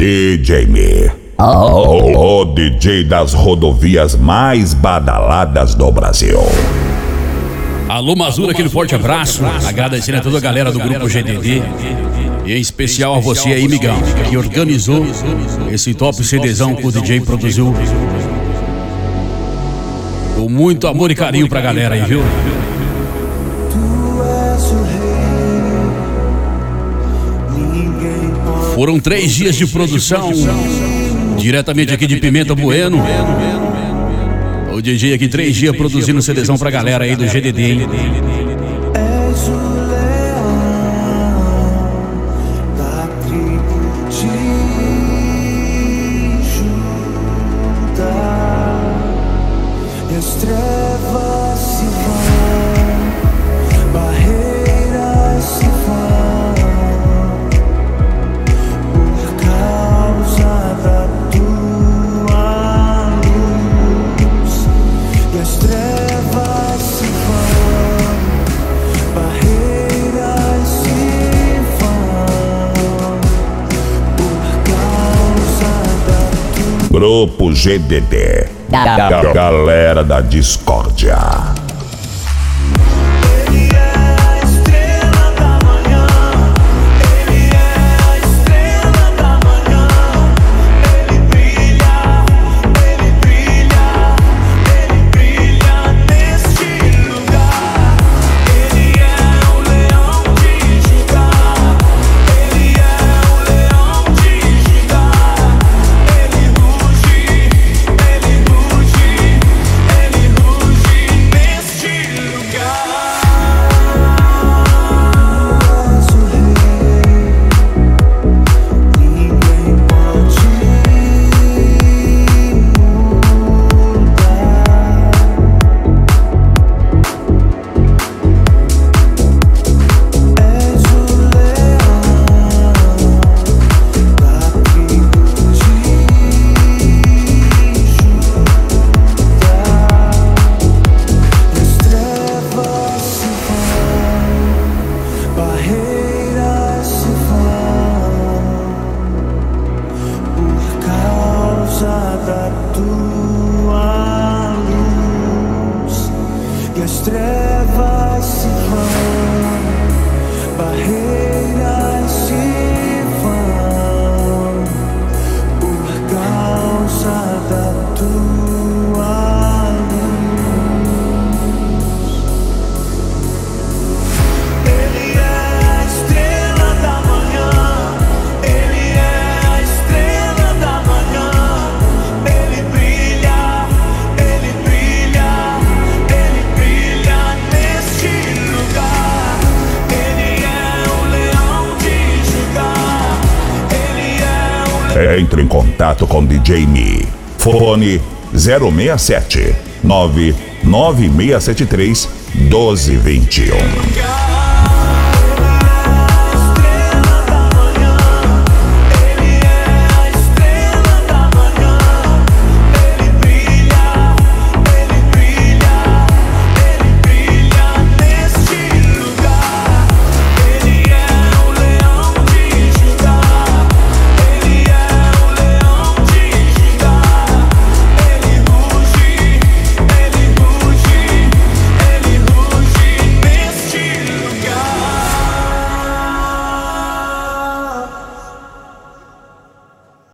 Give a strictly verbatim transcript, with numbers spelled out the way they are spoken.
D J Me, o, o D J das rodovias mais badaladas do Brasil. Alô, Mazura, aquele forte abraço. Agradecendo a toda a galera do grupo G D D. E em especial a você aí, migão, que organizou esse top CDzão que o D J produziu. Com muito amor e carinho pra galera aí, viu? Foram três dias de produção, diretamente aqui de Pimenta Bueno. O D J aqui três dias produzindo CDzão pra galera aí do G D D, hein? Grupo G D D, da galera da discórdia. Entre em contato com D J Me. Fone zero seis sete nove nove seis sete três um dois dois um.